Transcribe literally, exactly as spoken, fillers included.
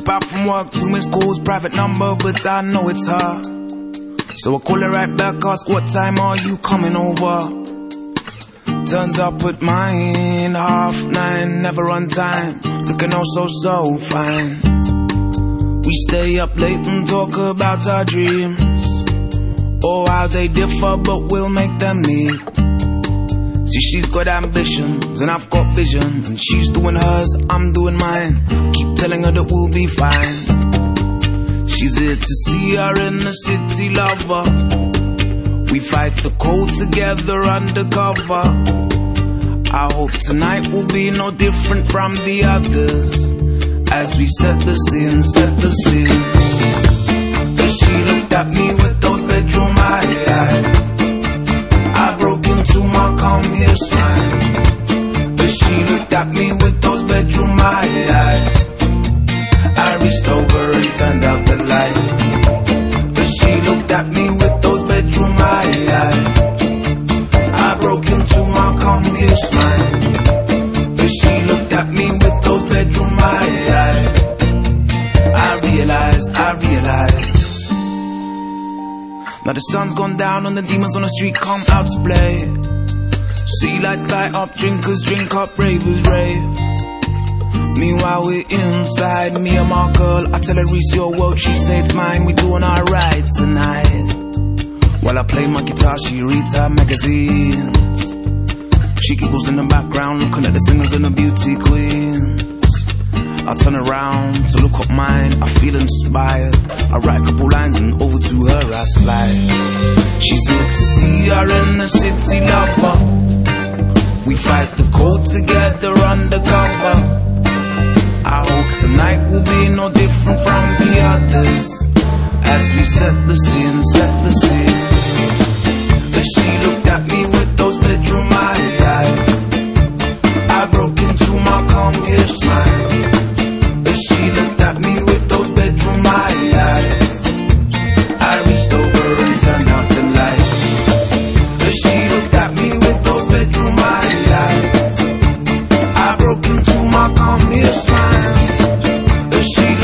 Step out from work, two missed calls, private number, but I know it's her. So I call her right back, ask what time are you coming over? Turns up at mine, half nine, never on time, looking oh so so fine. We stay up late and talk about our dreams, oh how they differ but we'll make them meet. See, she's got ambitions and I've got vision, and she's doing hers, I'm doing mine. Keep telling her that we'll be fine. She's here to see her in the city lover. We fight the cold together undercover. I hope tonight will be no different from the others, as we set the scene, set the scene. As she looked at me with those bedroom eyes, I broke into my calm here smile. As she looked at me with those bedroom eyes, I reached over and turned out the light. As she looked at me with those bedroom eyes, I broke into my calm here smile. As she looked at me with those bedroom eyes, I realized, I realized. Now the sun's gone down and the demons on the street come out to play. Sea lights light up, drinkers drink up, ravers rave. Meanwhile we're inside, me and my girl, I tell her it's your world, she say it's mine. We doing alright tonight. While I play my guitar, she reads her magazines. She giggles in the background, looking at the singers and the beauty queens. I turn around to look up mine, I feel inspired. I write a couple lines and over to her I slide. She's here to see her in the city lover. We fight the cold together undercover. I hope tonight will be no different from the others, as we set the scene, set the scene. As she looked at me with those bedroom eyes, I broke into my calm here smile. As she looked at me with those bedroom eyes, I reached over and turned out the light. As she looked at me with those bedroom eyes, I broke into my calm here smile. As she